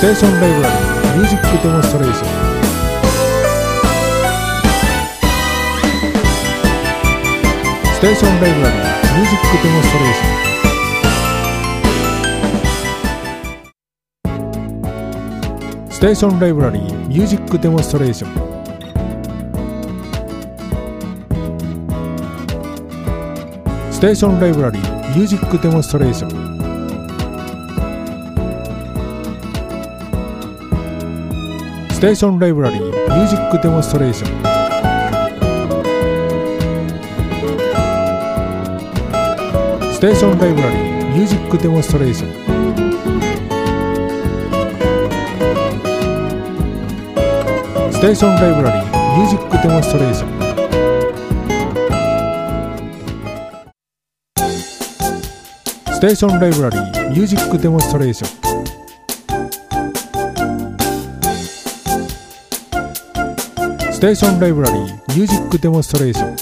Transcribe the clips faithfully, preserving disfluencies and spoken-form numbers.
ステーションライブラリーミュージックデモンストレーション。ステーションライブラリーミュージックデモンストレーション。ステーションライブラリーミュージックデモンストレーション。ステーションライブラリーミュージックデモンストレーション。ステーションライブラリーミュージックデモンストレーション。ステーションライブラリーミュージックデモンストレーション。ステーションライブラリーミュージックデモンストレーション。ステーションライブラリーミュージックデモンストレーション。ステーションライブラリーミュージックデモンストレーション。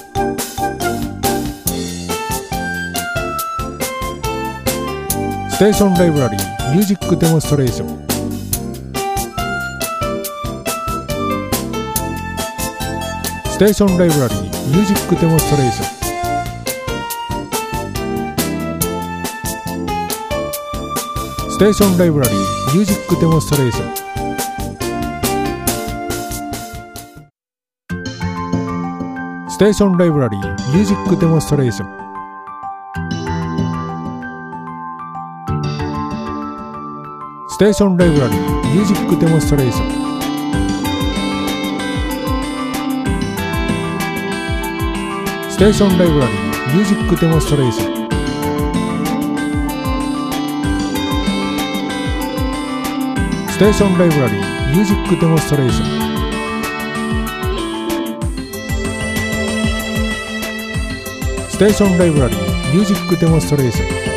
ステーションライブラリーミュージックデモンストレーション。ステーションライブラリーミュージックデモンストレーション。ステーションライブラリーミュージックデモンストレーション。ステーションライブラリーミュージックデモンストレーション。ステーションライブラリーミュージックデモンストレーション。ステーションライブラリーミュージックデモンストレーション。ステーションライブラリーミュージックデモンストレーション。ステーションライブラリーミュージックデモンストレーション。